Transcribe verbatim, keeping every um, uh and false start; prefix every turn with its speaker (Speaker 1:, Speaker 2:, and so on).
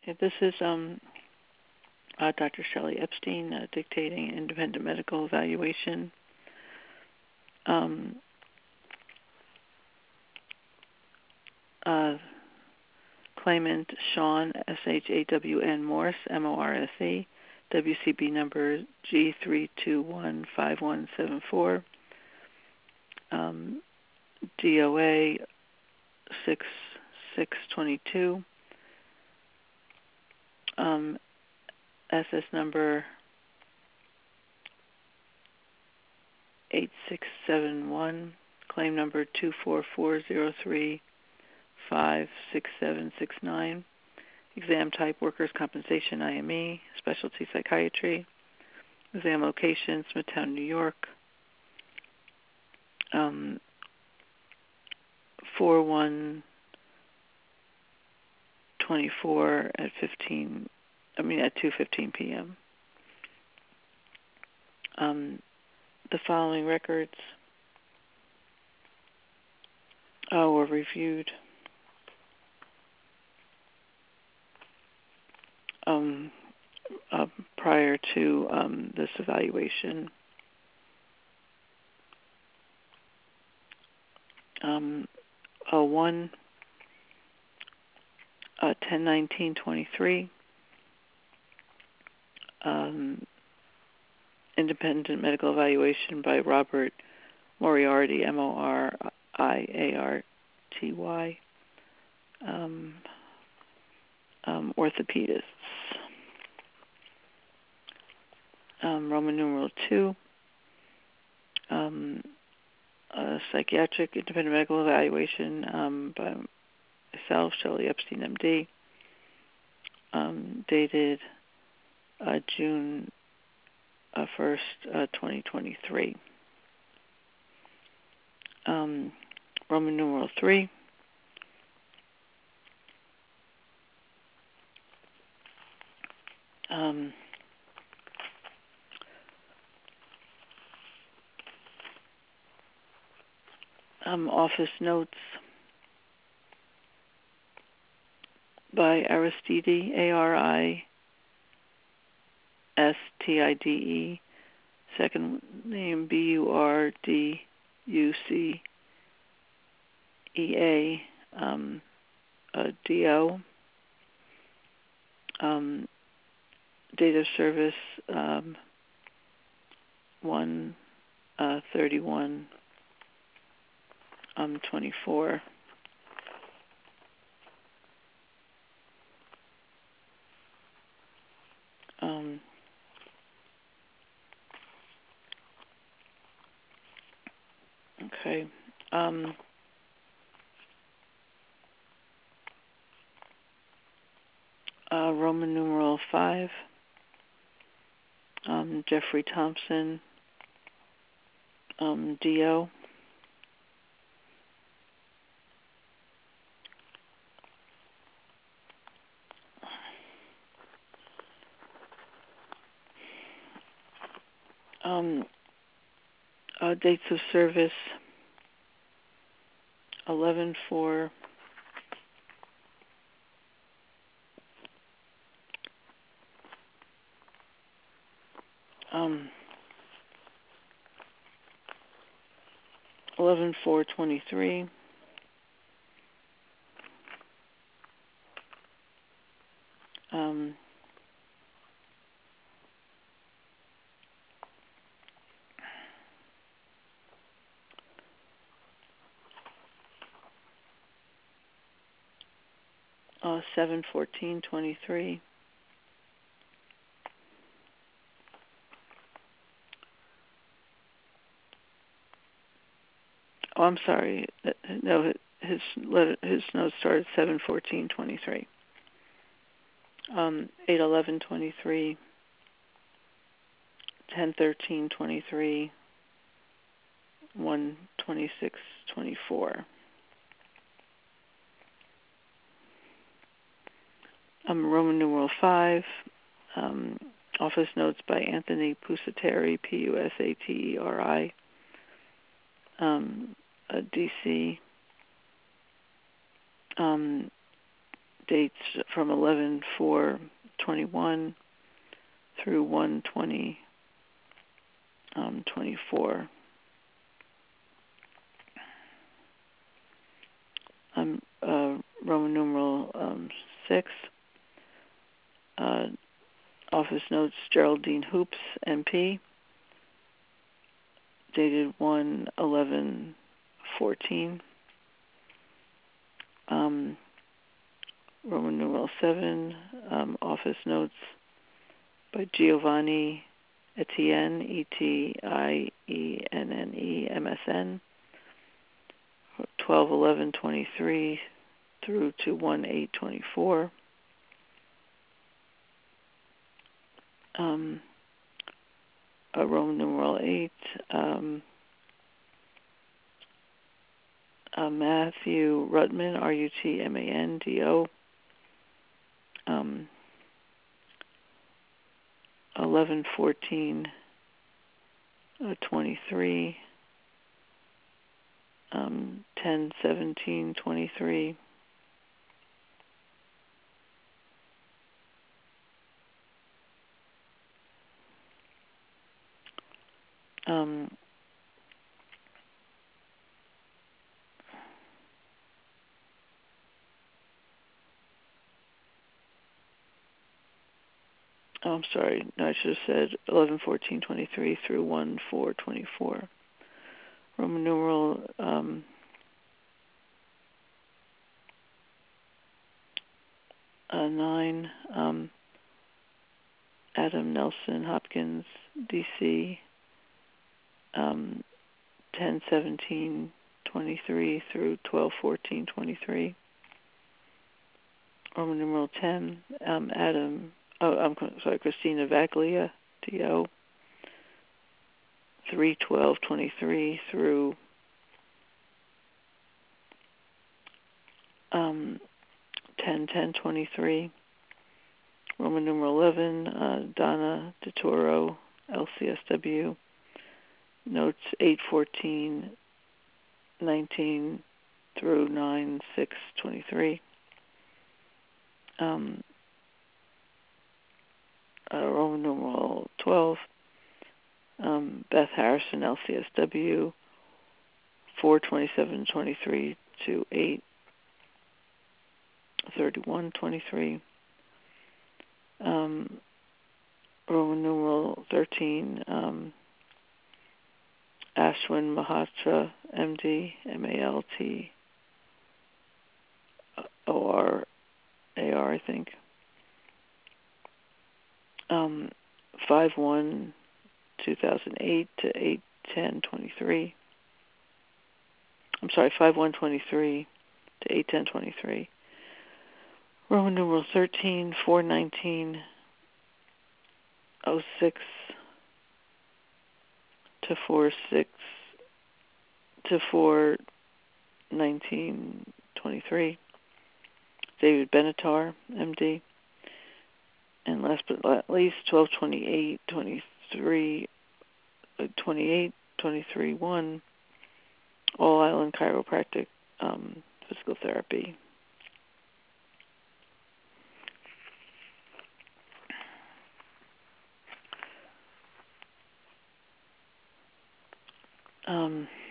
Speaker 1: Okay, this is um, uh, Doctor Shelley Epstein uh, dictating independent medical evaluation. Um, uh, claimant Shawn, S H A W N Morse, M O R S E, W C B number G three two one five one seven four, um, D O A six six twenty-two, um, S S number eight six seven one, claim number two four four zero three five six seven six nine, exam type workers' compensation I M E, specialty psychiatry, exam location Smithtown, New York, um, four one twenty-four at fifteen, I mean at two fifteen p.m. Um, the following records uh, were reviewed um, uh, prior to um, this evaluation. Um, uh, one, uh, ten nineteen twenty-three, um, independent medical evaluation by Robert Moriarty, M O R I A R T Y, um, um, orthopedists. Um, Roman numeral two, um, a psychiatric independent medical evaluation um, by myself, Shelley Epstein, M D, um, dated uh, June uh, first, uh, twenty twenty-three. Um, Roman numeral three, um, um, office notes by Aristide, A R I S T I D E, second name B U R D U C E A, um, uh, D O, um, date of service um, one thirty-one um, twenty-four. Um, okay. Um, uh, Roman numeral five, um, Jeffrey Thompson, um, D O. Um, uh, dates of service eleven four, um, eleven four twenty-three, um, uh, seven fourteen twenty-three. Oh, I'm sorry. No, his letter, his note started seven fourteen twenty-three. Um, eight eleven twenty-three, ten thirteen twenty-three, one twenty-six twenty-four. Um, Roman numeral five. Um, office notes by Anthony Pusateri, P U S A T E R I, um, D C, um, dates from eleven four twenty-one through one twenty twenty-four. Um, uh, Roman numeral um, six. Uh, office notes Geraldine Hoops, M P, dated one eleven fourteen. Um, Roman numeral seven. Um, office notes by Giovanni Etienne, E T I E N N E, M S N, twelve eleven twenty-three through to one eight twenty-four. Um, uh, Roman numeral eight, um, uh, Matthew Rutman, R U T M A N D O, um, eleven fourteen twenty-three, um, ten seventeen twenty-three. Um, oh, I'm sorry. No, I should have said eleven fourteen twenty-three through one four twenty-four. Roman numeral um, uh, nine. Um, Adam Nelson Hopkins, D C. Um, ten seventeen twenty-three through twelve fourteen twenty-three. Roman numeral ten. Um, Adam. Oh, I'm sorry. Christina Vaglia, D O. three twelve twenty-three through um, ten ten twenty-three. Roman numeral eleven. Uh, Donna DeToro, L C S W. Notes eight fourteen nineteen through nine six twenty-three. Um, uh, Roman numeral twelve. Um, Beth Harrison, L C S W, four twenty-seven twenty-three to eight thirty-one twenty-three. Um, Roman numeral thirteen. Um, Ashwin Malhotra, M D, M A L T O R A R, I think. Um, five one two thousand eight to eight ten twenty-three. I'm sorry, five one twenty-three to eight ten twenty-three. Roman numeral thirteen, four nineteen oh six to four six to four nineteen twenty-three. David Benatar, M D. And last but not least, twelve twenty-eight twenty-three, twenty-eight twenty-three one, All Island Chiropractic um, Physical Therapy. Um,